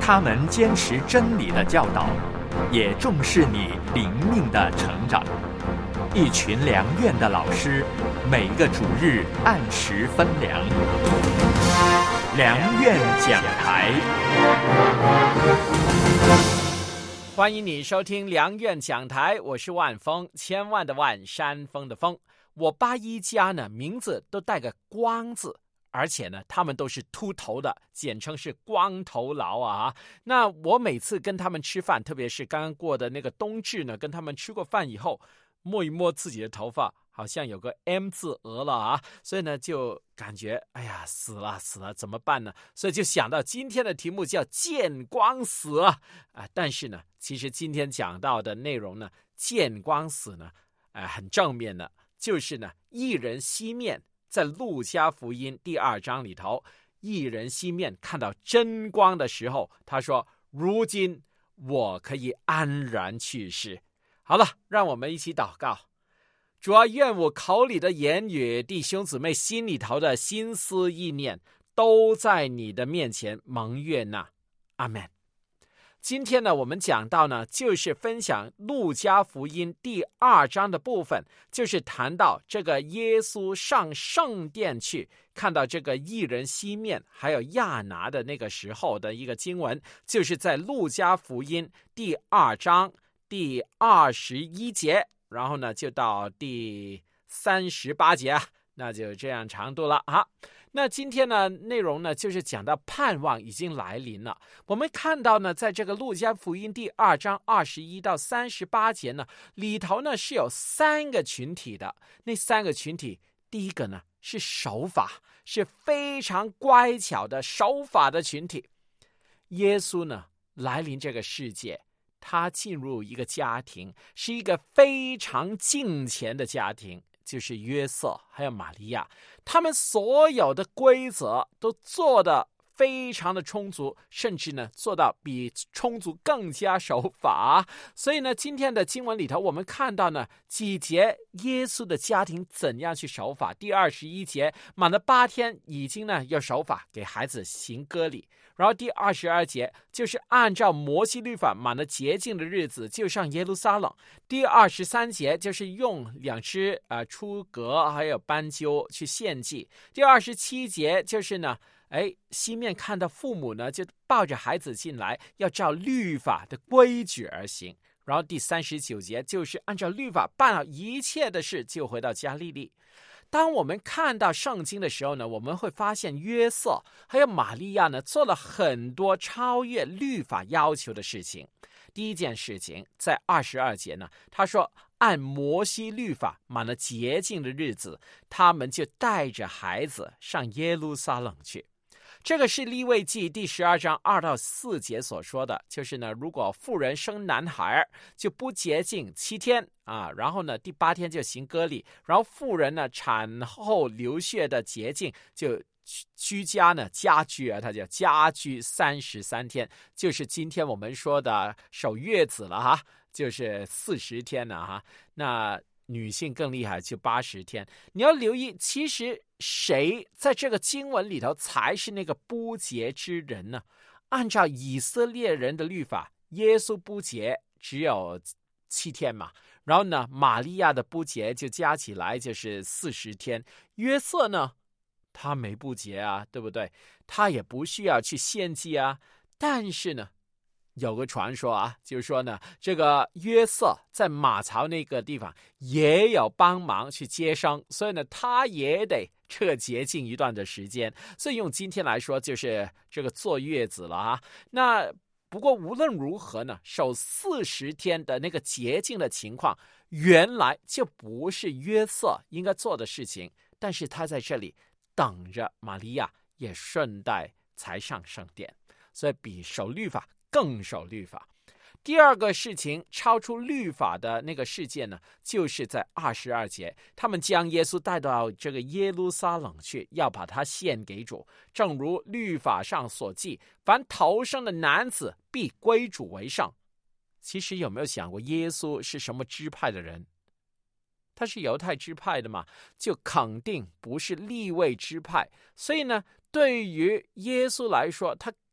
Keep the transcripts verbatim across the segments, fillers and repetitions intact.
他们坚持真理的教导，也重视你灵命的成长。一群良院的老师，每个主日按时分粮。良院讲台， 欢迎你收听良院讲台，我是万峰，千万的万，山峰的峰。我八一家呢，名字都带个光字，而且呢，他们都是秃头的，简称是光头佬啊。那我每次跟他们吃饭，特别是刚刚过的那个冬至呢，跟他们吃过饭以后，摸一摸自己的头发，好像有个 M 字额了啊，所以呢就感觉哎呀死了死了怎么办呢？所以就想到今天的题目叫见光死啊、呃、但是呢其实今天讲到的内容呢，见光死呢呃很正面的，就是呢一人西面，在路加福音第二章里头，一人西面看到真光的时候，他说如今我可以安然去世。好了，让我们一起祷告。主啊，愿我口里的言语，弟兄姊妹心里头的心思意念，都在你的面前蒙悦纳。阿们。今天呢，我们讲到呢，就是分享路加福音第二章的部分，就是谈到这个耶稣上圣殿去，看到这个义人西面还有亚拿的那个时候的一个经文，就是在路加福音第二章第二十一节，然后呢就到第三十八节啊，那就这样长度了啊。那今天呢内容呢就是讲到盼望已经来临了。我们看到呢，在这个路加福音第二章二十一到三十八节呢，里头呢是有三个群体的。那三个群体，第一个呢是守法，是非常乖巧的守法的群体。耶稣呢来临这个世界，他进入一个家庭，是一个非常敬虔的家庭，就是约瑟还有玛利亚，他们所有的规则都做得非常的充足，甚至呢做到比充足更加守法。所以呢，今天的经文里头我们看到呢几节耶稣的家庭怎样去守法。第二十一节，满了八天已经呢要守法，给孩子行割礼。然后第二十二节，就是按照摩西律法，满了洁净的日子就上耶路撒冷。第二十三节，就是用两只呃出革还有斑鸠去献祭。第二十七节，就是呢哎，西面看到父母呢，就抱着孩子进来，要照律法的规矩而行。然后第三十九节，就是按照律法办好一切的事，就回到加利利。当我们看到圣经的时候呢，我们会发现约瑟还有玛利亚呢，做了很多超越律法要求的事情。第一件事情，在二十二节呢，他说按摩西律法满了洁净的日子，他们就带着孩子上耶路撒冷去。这个是利未记第十二章二到四节所说的，就是呢，如果妇人生男孩，就不洁净七天啊，然后呢，第八天就行割礼，然后妇人呢产后流血的洁净，就居家呢家居啊，它叫家居三十三天，就是今天我们说的守月子了哈，就是四十天了哈。那女性更厉害，就八十天。你要留意，其实谁在这个经文里头才是那个不洁之人呢？按照以色列人的律法，耶稣不洁只有七天嘛，然后呢，玛利亚的不洁就加起来就是四十天。约瑟呢，他没不洁啊，对不对？他也不需要去献祭啊，但是呢，有个传说啊，就是说呢，这个约瑟在马槽那个地方也有帮忙去接生，所以呢，他也得这个洁净一段的时间。所以用今天来说，就是这个坐月子了啊。那不过无论如何呢，守四十天的那个洁净的情况，原来就不是约瑟应该做的事情，但是他在这里等着玛利亚，也顺带才上圣殿，所以比守律法更守律法。第二个事情，超出律法的那个事件呢，就是在二十二节，他们将耶稣带到这个耶路撒冷去，要把他献给主。正如律法上所记，凡头生的男子必归主为圣。其实有没有想过，耶稣是什么支派的人？他是犹太支派的嘛，就肯定不是利未支派。所以呢，对于耶稣来说，他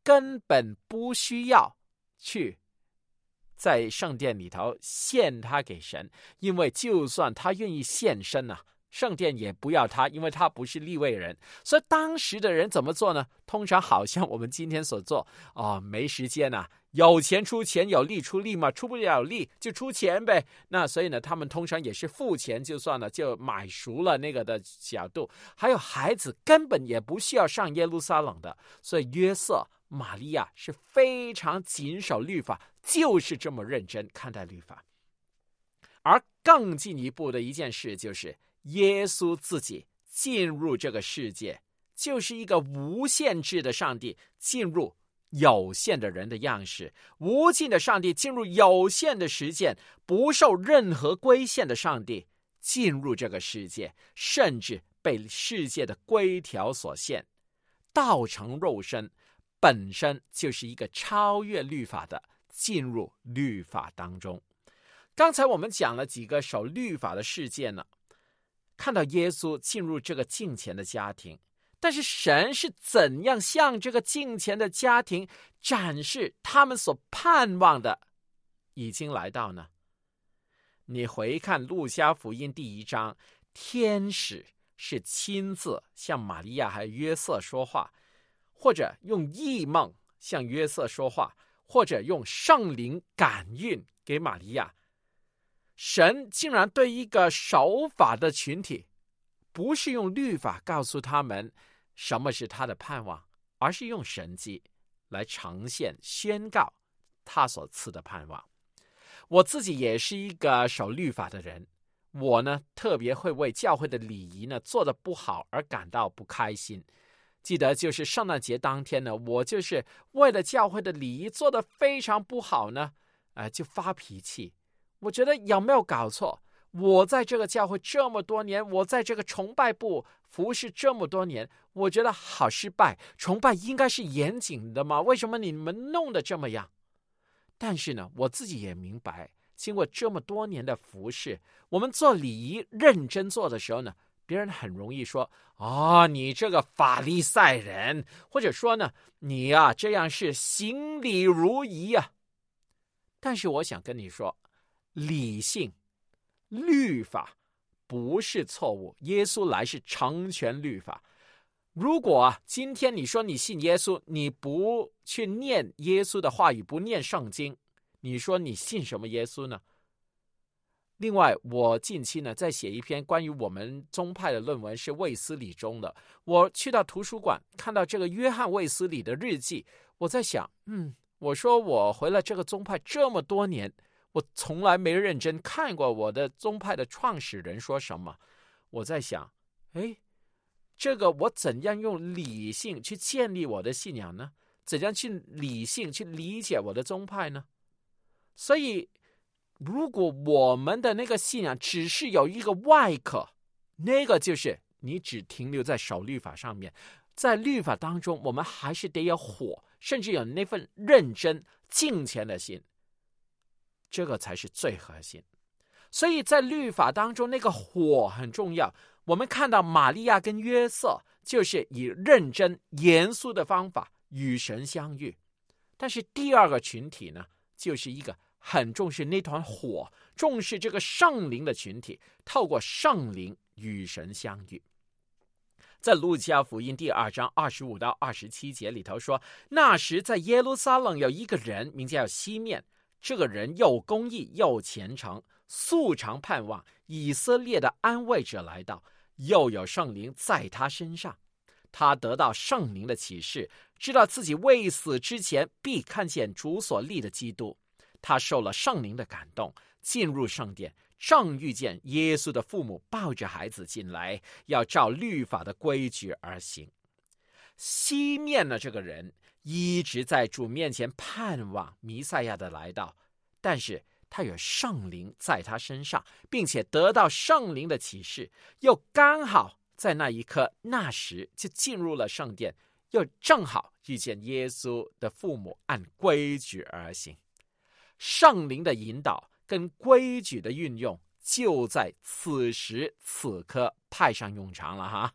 根本不需要去在圣殿里头献他给神，因为就算他愿意献身啊，圣殿也不要他，因为他不是利未人。所以当时的人怎么做呢？通常好像我们今天所做，哦，没时间啊，有钱出钱，有力出力嘛，出不了力就出钱呗。那所以呢，他们通常也是付钱就算了，就买熟了那个的角度。还有孩子根本也不需要上耶路撒冷的，所以约瑟、玛利亚是非常谨守律法，就是这么认真看待律法。而更进一步的一件事就是耶稣自己进入这个世界，就是一个无限制的上帝进入有限的人的样式，无尽的上帝进入有限的时间，不受任何规限的上帝进入这个世界，甚至被世界的规条所限，道成肉身，本身就是一个超越律法的进入律法当中。刚才我们讲了几个守律法的事件呢，看到耶稣进入这个敬虔的家庭，但是神是怎样向这个敬虔的家庭展示他们所盼望的已经来到呢？你回看路加福音第一章，天使是亲自向玛利亚还有约瑟说话，或者用异梦向约瑟说话，或者用圣灵感孕给玛利亚。神竟然对一个守法的群体，不是用律法告诉他们什么是他的盼望，而是用神迹来呈现宣告他所赐的盼望。我自己也是一个守律法的人，我呢特别会为教会的礼仪呢做得不好而感到不开心。记得就是圣诞节当天呢，我就是为了教会的礼仪做得非常不好呢，呃，就发脾气。我觉得有没有搞错？我在这个教会这么多年，我在这个崇拜部服侍这么多年，我觉得好失败。崇拜应该是严谨的嘛，为什么你们弄得这么样？但是呢，我自己也明白，经过这么多年的服侍，我们做礼仪认真做的时候呢，别人很容易说，哦，你这个法利赛人，或者说呢，你啊这样是行礼如仪啊。但是我想跟你说，理性律法不是错误，耶稣来是成全律法。如果啊，今天你说你信耶稣，你不去念耶稣的话语，不念圣经，你说你信什么耶稣呢？另外，我近期呢在写一篇关于我们宗派的论文，是卫斯理中的。我去到图书馆看到这个约翰卫斯理的日记，我在想，嗯，我说我回了这个宗派这么多年，我从来没认真看过我的宗派的创始人说什么。我在想，哎，这个我怎样用理性去建立我的信仰呢？怎样去理性去理解我的宗派呢？所以如果我们的那个信仰只是有一个外壳，那个就是你只停留在守律法上面，在律法当中我们还是得有火，甚至有那份认真敬虔的心，这个才是最核心。所以在律法当中那个火很重要。我们看到玛利亚跟约瑟就是以认真严肃的方法与神相遇，但是第二个群体呢，就是一个很重视那团火，重视这个圣灵的群体，透过圣灵与神相遇。在路加福音第二章二十五到二十七节里头说，那时在耶路撒冷有一个人名叫西面，这个人又公义又虔诚，素常盼望以色列的安慰者来到，又有圣灵在他身上。他得到圣灵的启示，知道自己未死之前必看见主所立的基督。他受了圣灵的感动，进入圣殿，正遇见耶稣的父母抱着孩子进来，要照律法的规矩而行。西面的这个人一直在主面前盼望弥赛亚的来到，但是他有圣灵在他身上，并且得到圣灵的启示，又刚好在那一刻那时就进入了圣殿，又正好遇见耶稣的父母按规矩而行。圣灵的引导跟规矩的运用就在此时此刻派上用场了哈。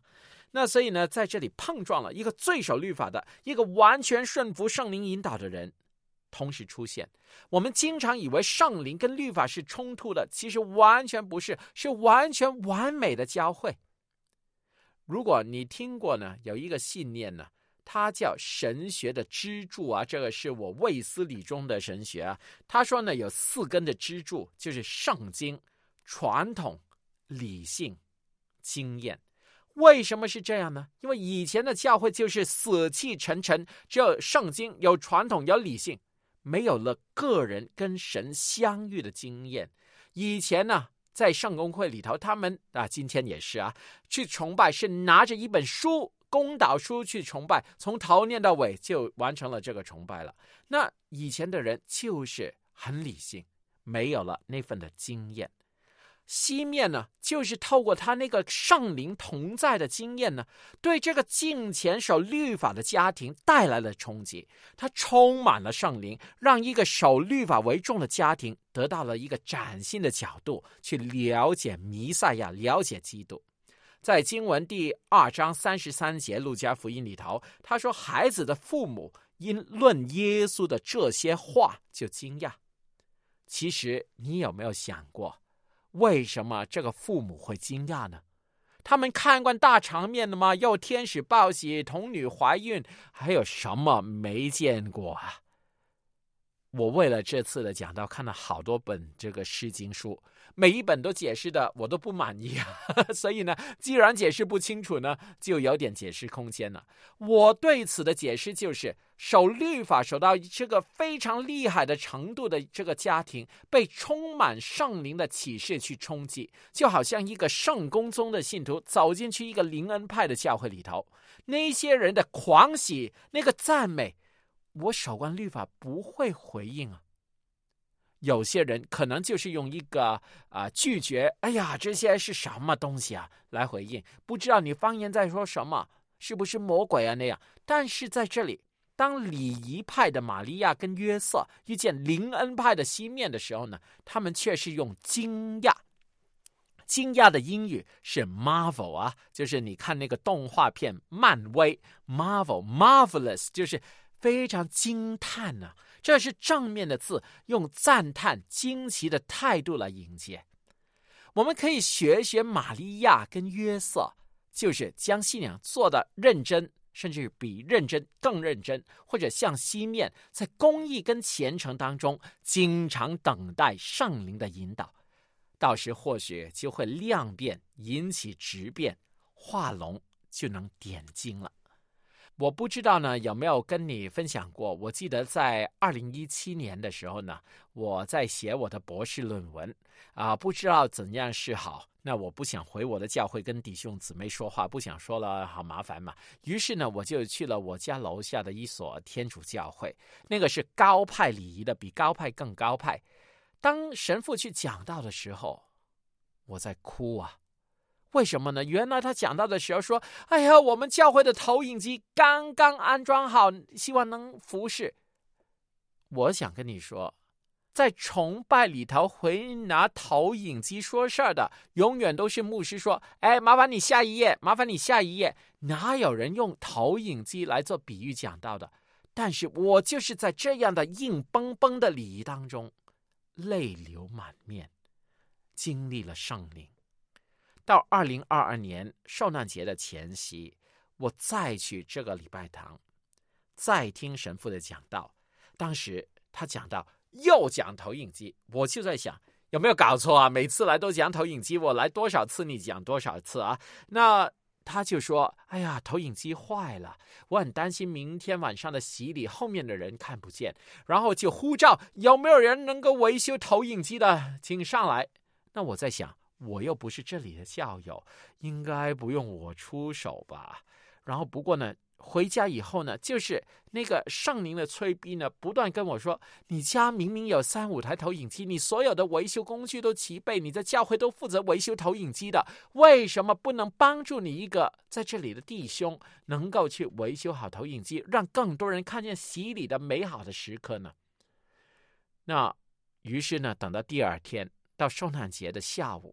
那所以呢，在这里碰撞了一个最守律法的，一个完全顺服圣灵引导的人同时出现。我们经常以为圣灵跟律法是冲突的，其实完全不是，是完全完美的交汇。如果你听过呢，有一个信念呢，它叫神学的支柱啊，这个是我卫斯理中的神学啊。他说呢，有四根的支柱，就是圣经、传统、理性、经验。为什么是这样呢？因为以前的教会就是死气沉沉，只有圣经、有传统、有理性，没有了个人跟神相遇的经验。以前呢，在圣公会里头，他们啊，今天也是啊，去崇拜是拿着一本书，公导书去崇拜，从头念到尾就完成了这个崇拜了。那以前的人就是很理性，没有了那份的经验。西面呢，就是透过他那个圣灵同在的经验呢，对这个敬虔守律法的家庭带来了冲击。他充满了圣灵，让一个守律法为重的家庭得到了一个崭新的角度，去了解弥赛亚，了解基督。在经文第二章三十三节路加福音里头，他说孩子的父母因论耶稣的这些话就惊讶。其实你有没有想过，为什么这个父母会惊讶呢？他们看惯大场面了吗？又天使报喜，童女怀孕，还有什么没见过啊？我为了这次的讲道看了好多本这个诗经书，每一本都解释的我都不满意啊，所以呢，既然解释不清楚呢，就有点解释空间了。我对此的解释就是，守律法守到这个非常厉害的程度的这个家庭，被充满圣灵的启示去冲击，就好像一个圣公宗的信徒走进去一个灵恩派的教会里头，那些人的狂喜，那个赞美，我守惯律法不会回应啊。有些人可能就是用一个啊、呃、拒绝，哎呀，这些是什么东西啊来回应，不知道你方言在说什么，是不是魔鬼啊那样。但是在这里，当礼仪派的玛利亚跟约瑟遇见灵恩派的西面的时候呢，他们却是用惊讶。惊讶的英语是 marvel 啊，就是你看那个动画片漫威 marvel marvelous， 就是非常惊叹啊，这是正面的字，用赞叹惊奇的态度来迎接。我们可以学学玛利亚跟约瑟，就是将信仰做得认真，甚至比认真更认真，或者像西面在公义跟虔诚当中经常等待圣灵的引导，到时或许就会量变，引起质变，画龙就能点睛了。我不知道呢有没有跟你分享过，我记得在二零一七年的时候呢，我在写我的博士论文啊、呃，不知道怎样是好，那我不想回我的教会跟弟兄姊妹说话，不想说了好麻烦嘛，于是呢我就去了我家楼下的一所天主教会，那个是高派礼仪的，比高派更高派。当神父去讲道的时候，我在哭啊。为什么呢？原来他讲到的时候说，哎呀，我们教会的投影机刚刚安装好，希望能服侍。我想跟你说，在崇拜里头回拿投影机说事儿的，永远都是牧师说，哎，麻烦你下一页，麻烦你下一页。哪有人用投影机来做比喻讲道的？但是我就是在这样的硬邦邦的礼仪当中，泪流满面，经历了圣灵。到二零二二年受难节的前夕，我再去这个礼拜堂，再听神父的讲道。当时他讲到又讲投影机，我就在想，有没有搞错啊？每次来都讲投影机，我来多少次你讲多少次啊？那他就说，哎呀，投影机坏了，我很担心明天晚上的洗礼后面的人看不见，然后就呼召有没有人能够维修投影机的，请上来。那我在想，我又不是这里的教友，应该不用我出手吧。然后不过呢，回家以后呢，就是那个圣灵的催逼呢，不断跟我说，你家明明有三五台投影机，你所有的维修工具都齐备，你在教会都负责维修投影机的，为什么不能帮助你一个在这里的弟兄能够去维修好投影机，让更多人看见洗礼的美好的时刻呢？那于是呢，等到第二天到受难节的下午，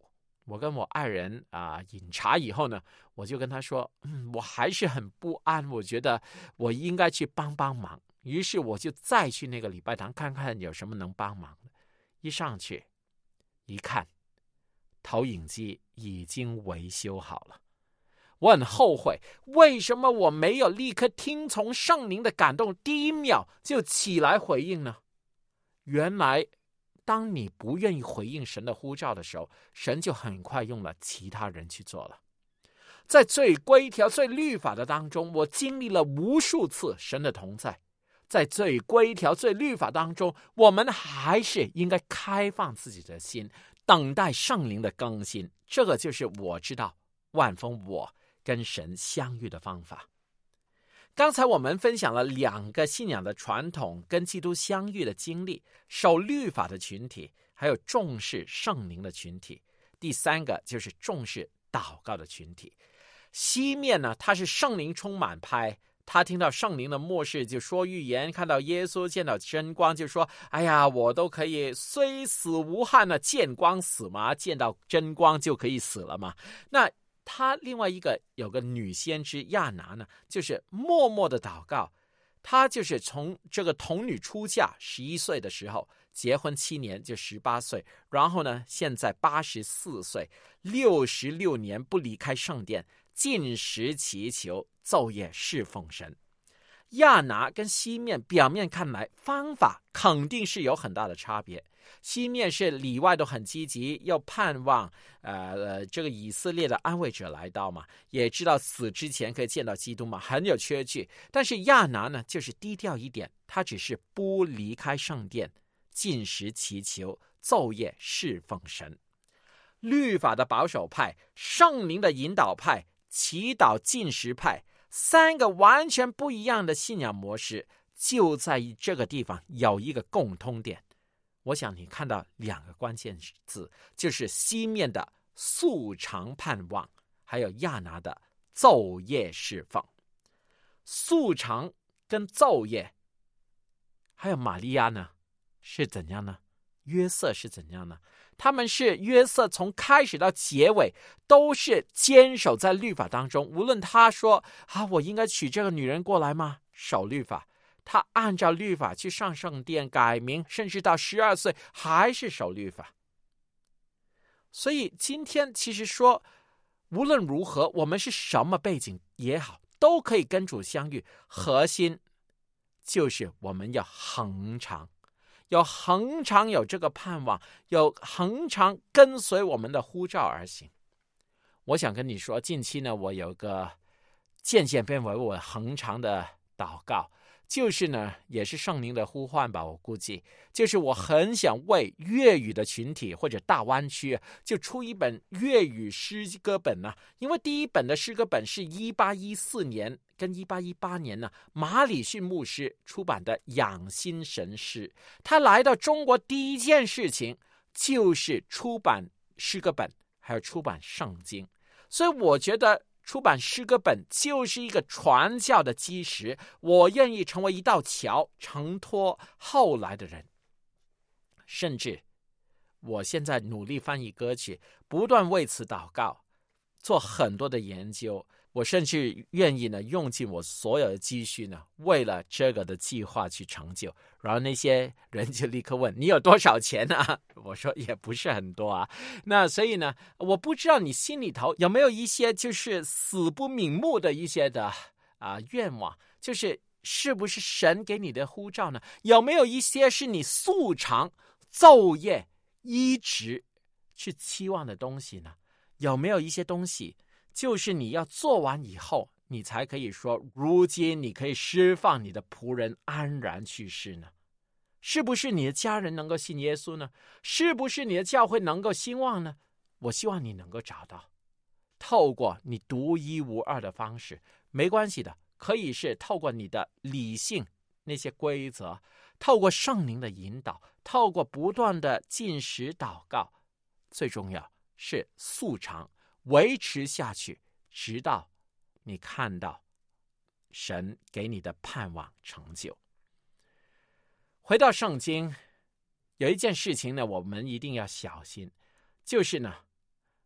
我跟我爱人啊、呃、饮茶以后呢，我就跟他说，嗯，我还是很不安，我觉得我应该去帮帮忙。于是我就再去那个礼拜堂看看有什么能帮忙的。一上去一看，投影机已经维修好了。我很后悔，为什么我没有立刻听从圣灵的感动，第一秒就起来回应呢？原来当你不愿意回应神的呼召的时候，神就很快用了其他人去做了。在最规条、最律法的当中，我经历了无数次神的同在。在最规条、最律法当中，我们还是应该开放自己的心，等待圣灵的更新。这个就是我知道万峰我跟神相遇的方法。刚才我们分享了两个信仰的传统跟基督相遇的经历，守律法的群体，还有重视圣灵的群体。第三个就是重视祷告的群体。西面呢，他是圣灵充满派，他听到圣灵的默示就说预言，看到耶稣见到真光就说，哎呀，我都可以虽死无憾呢，见光死嘛，见到真光就可以死了嘛。那他另外一个有个女先知亚拿呢，就是默默的祷告。他就是从这个童女出嫁十一岁的时候，结婚七年就十八岁，然后呢现在八十四岁，六十六年不离开圣殿，禁食祈求，昼夜侍奉神。亚拿跟西面表面看来方法肯定是有很大的差别。西面是里外都很积极，又盼望呃这个以色列的安慰者来到嘛，也知道死之前可以见到基督嘛，很有缺据。但是亚拿呢，就是低调一点，他只是不离开圣殿，禁食祈求，昼夜侍奉神。律法的保守派，圣灵的引导派，祈祷禁食派，三个完全不一样的信仰模式，就在这个地方有一个共通点。我想你看到两个关键字，就是西面的素常盼望，还有亚拿的昼夜侍奉。素常跟昼夜，还有玛利亚呢，是怎样呢？约瑟是怎样呢？他们是约瑟从开始到结尾都是坚守在律法当中，无论他说啊，我应该娶这个女人过来吗？守律法。他按照律法去上圣殿改名，甚至到十二岁还是守律法。所以今天其实说，无论如何，我们是什么背景也好，都可以跟主相遇。核心就是我们要恒常，要恒常有这个盼望，有恒常跟随我们的呼召而行。我想跟你说，近期呢，我有个渐渐变为我恒常的祷告。就是呢，也是圣灵的呼唤吧，我估计就是我很想为粤语的群体或者大湾区就出一本粤语诗歌本呢、啊，因为第一本的诗歌本是一八一四年跟一八一八年呢，马礼逊牧师出版的养心神诗。他来到中国第一件事情就是出版诗歌本，还有出版圣经，所以我觉得出版诗歌本就是一个传教的基石，我愿意成为一道桥，承托后来的人。甚至我现在努力翻译歌曲，不断为此祷告，做很多的研究。我甚至愿意呢用尽我所有的积蓄呢，为了这个的计划去成就。然后那些人就立刻问你有多少钱啊？我说也不是很多啊。那所以呢，我不知道你心里头有没有一些就是死不瞑目的一些的啊愿望，就是是不是神给你的呼召呢？有没有一些是你素常昼夜一直去期望的东西呢？有没有一些东西就是你要做完以后，你才可以说如今你可以释放你的仆人安然去世呢？是不是你的家人能够信耶稣呢？是不是你的教会能够兴旺呢？我希望你能够找到，透过你独一无二的方式，没关系的，可以是透过你的理性那些规则，透过圣灵的引导，透过不断的禁食祷告，最重要是素常维持下去，直到你看到神给你的盼望成就。回到圣经，有一件事情呢，我们一定要小心，就是呢，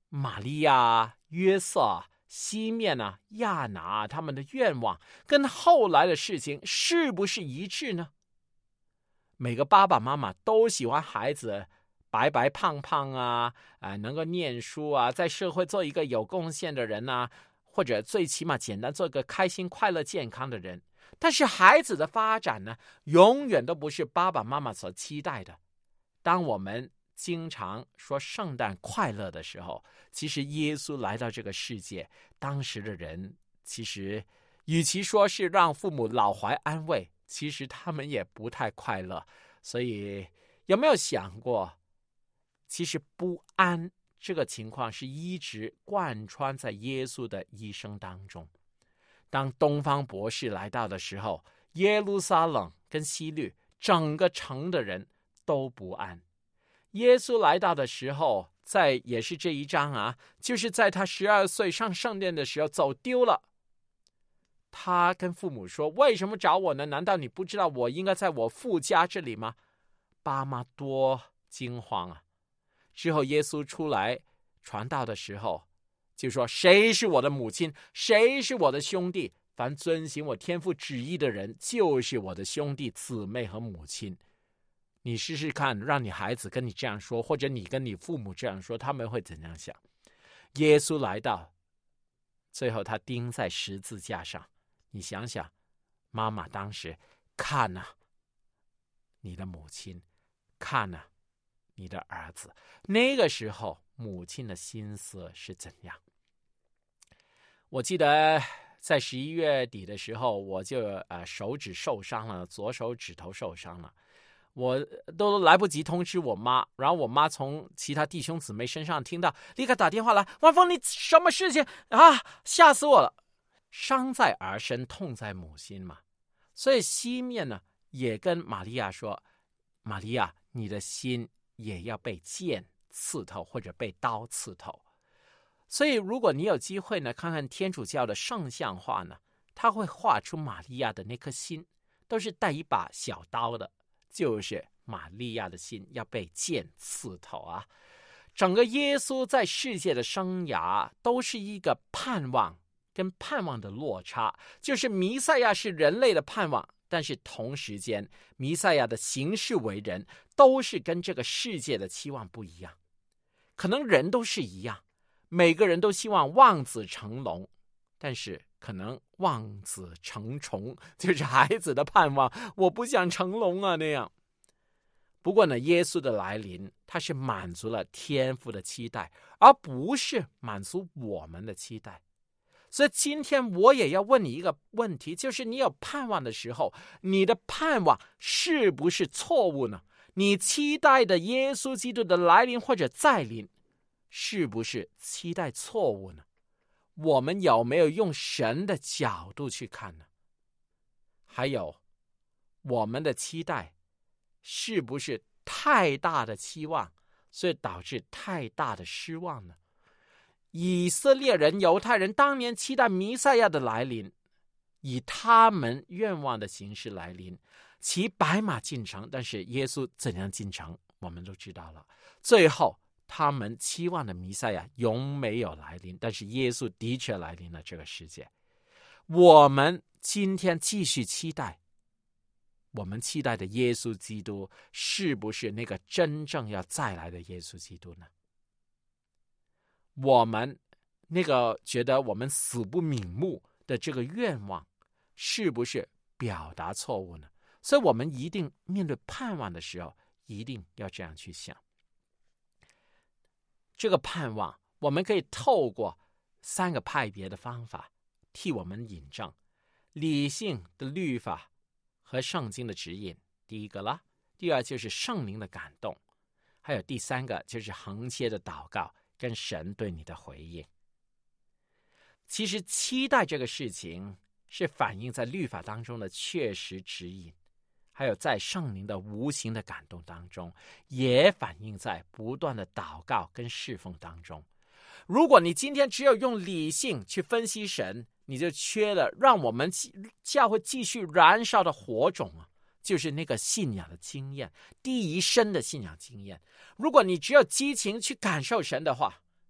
玛利亚、约瑟、西面啊、亚拿他们的愿望跟后来的事情是不是一致呢？每个爸爸妈妈都喜欢孩子白白胖胖啊，呃、能够念书啊，在社会做一个有贡献的人啊，或者最起码简单做一个开心、快乐、健康的人。但是孩子的发展呢，永远都不是爸爸妈妈所期待的。当我们经常说圣诞快乐的时候，其实耶稣来到这个世界，当时的人其实与其说是让父母老怀安慰，其实他们也不太快乐。所以有没有想过，其实不安这个情况是一直贯穿在耶稣的一生当中。当东方博士来到的时候，耶路撒冷跟希律整个城的人都不安。耶稣来到的时候，在也是这一章啊，就是在他十二岁上圣殿的时候走丢了。他跟父母说，为什么找我呢？难道你不知道我应该在我父家这里吗？爸妈多惊慌啊。之后耶稣出来传道的时候，就说谁是我的母亲，谁是我的兄弟，凡遵行我天父旨意的人，就是我的兄弟姊妹和母亲。你试试看，让你孩子跟你这样说，或者你跟你父母这样说，他们会怎样想？耶稣来到，最后他钉在十字架上，你想想，妈妈当时看啊你的母亲，看啊你的儿子，那个时候母亲的心思是怎样？我记得在十一月底的时候，我就呃手指受伤了，左手指头受伤了，我都来不及通知我妈，然后我妈从其他弟兄姊妹身上听到，立刻打电话来，万峰，你什么事情啊？吓死我了！伤在儿身，痛在母心嘛。所以西面呢也跟玛利亚说，玛利亚，你的心也要被剑刺透，或者被刀刺透。所以如果你有机会呢，看看天主教的圣像画呢，他会画出玛利亚的那颗心都是带一把小刀的，就是玛利亚的心要被剑刺透啊。整个耶稣在世界的生涯都是一个盼望跟盼望的落差，就是弥赛亚是人类的盼望，但是同时间弥赛亚的行事为人都是跟这个世界的期望不一样。可能人都是一样，每个人都希望望子成龙，但是可能望子成虫，就是孩子的盼望，我不想成龙啊那样。不过呢，耶稣的来临，他是满足了天父的期待，而不是满足我们的期待。所以今天我也要问你一个问题，就是你有盼望的时候，你的盼望是不是错误呢？你期待的耶稣基督的来临或者再临，是不是期待错误呢？我们有没有用神的角度去看呢？还有，我们的期待是不是太大的期望，所以导致太大的失望呢？以色列人、犹太人当年期待弥赛亚的来临，以他们愿望的形式来临，骑白马进城，但是耶稣怎样进城，我们都知道了。最后他们期望的弥赛亚永没有来临，但是耶稣的确来临了这个世界。我们今天继续期待，我们期待的耶稣基督是不是那个真正要再来的耶稣基督呢？我们那个觉得我们死不瞑目的这个愿望，是不是表达错误呢？所以我们一定面对盼望的时候，一定要这样去想。这个盼望，我们可以透过三个派别的方法替我们引证：理性的律法和圣经的指引，第一个啦；第二就是圣灵的感动；还有第三个就是横切的祷告跟神对你的回应。其实期待这个事情是反映在律法当中的确实指引，还有在圣灵的无形的感动当中，也反映在不断的祷告跟侍奉当中。如果你今天只有用理性去分析神，你就缺了让我们教会继续燃烧的火种啊，就是那个信仰的经验，第一身的信仰经验。如果你只有激情去感受神的话，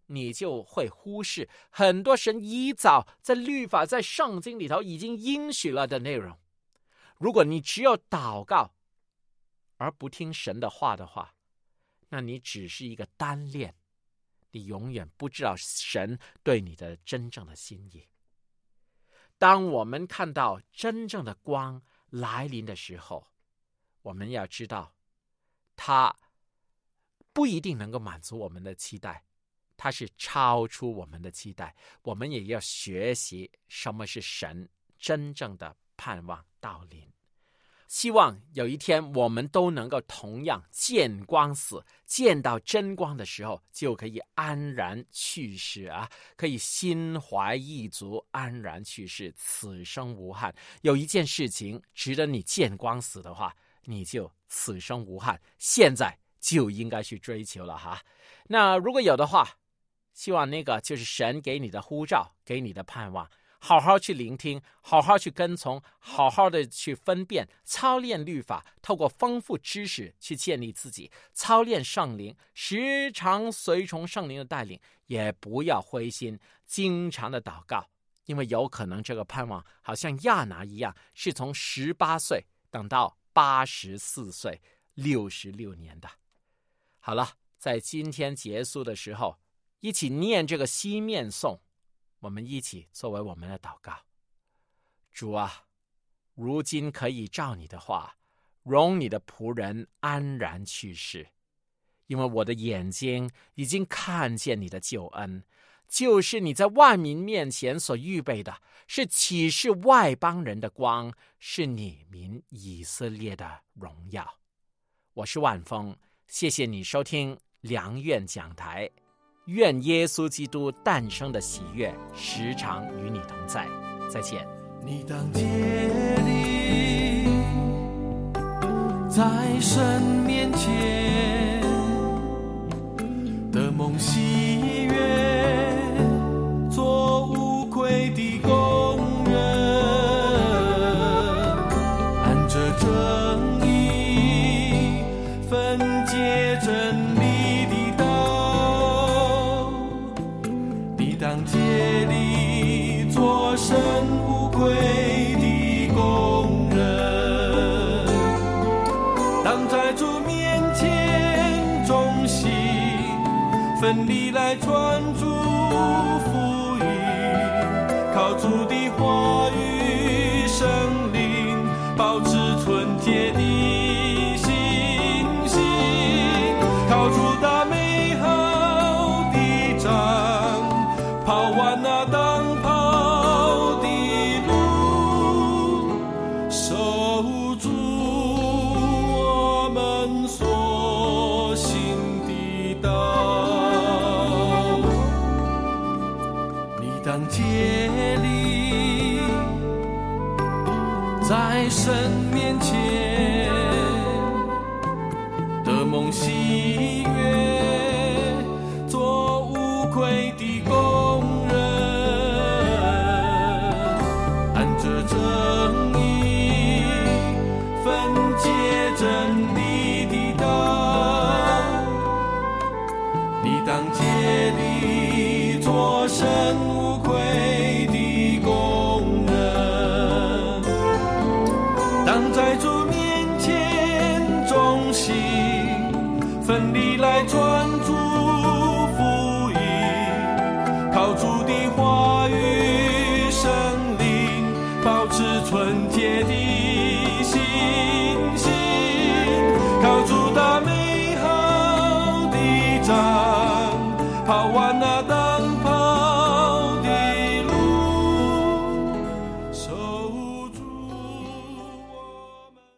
你就会忽视很多神一早在律法在圣经里头已经应许了的内容。如果你只有祷告而不听神的话的话，那你只是一个单恋，你永远不知道神对你的真正的心意。当我们看到真正的光来临的时候，我们要知道它不一定能够满足我们的期待，它是超出我们的期待。我们也要学习什么是神真正的盼望到临。希望有一天我们都能够同样见光死，见到真光的时候就可以安然去世啊，可以心怀意足，安然去世，此生无憾。有一件事情值得你见光死的话，你就此生无憾，现在就应该去追求了哈。那如果有的话，希望那个就是神给你的呼召，给你的盼望，好好去聆听，好好去跟从，好好的去分辨，操练律法，透过丰富知识去建立自己，操练圣灵，时常随从圣灵的带领，也不要灰心，经常的祷告，因为有可能这个盼望好像亚拿一样，是从十八岁等到八十四岁，六十六年的。好了，在今天结束的时候，一起念这个西面颂，我们一起作为我们的祷告。主啊，如今可以照你的话，容你的仆人安然去世，因为我的眼睛已经看见你的救恩，就是你在万民面前所预备的，是启示外邦人的光，是你民以色列的荣耀。我是万峰，谢谢你收听良苑讲台，愿耶稣基督诞生的喜悦时常与你同在。再见。 你当竭力在神面前的梦喜悦，做无愧的工人，按着正义分解真理的道，你当竭力做神无愧的工人，当在主面前忠心奋力来传主福音，靠主的话语圣灵保持纯洁的信心，靠主打美好的仗，跑完那当跑的路，守住我们所信的道。你当竭力在神面前的梦喜悦，